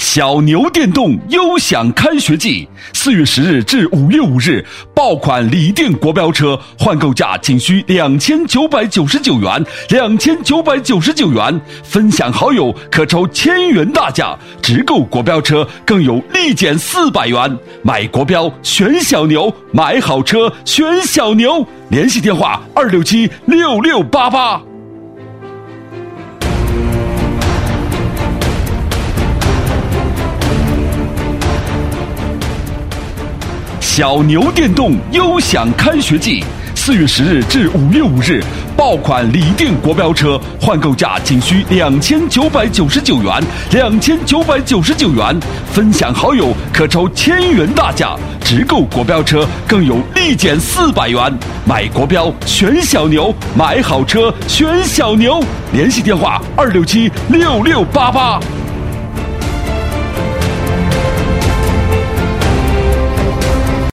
小牛电动优享开学季，4月10日至5月5日，爆款锂电国标车换购价仅需2999元，2999元，分享好友可抽1000元大奖，直购国标车更有立减400元。买国标选小牛，买好车选小牛，联系电话2676688。小牛电动优享开学季，4月10日至5月5日，爆款锂电国标车换购价仅需2999元，2999元，分享好友可抽1000元大奖，直购国标车更有立减400元。买国标选小牛，买好车选小牛，联系电话2676688。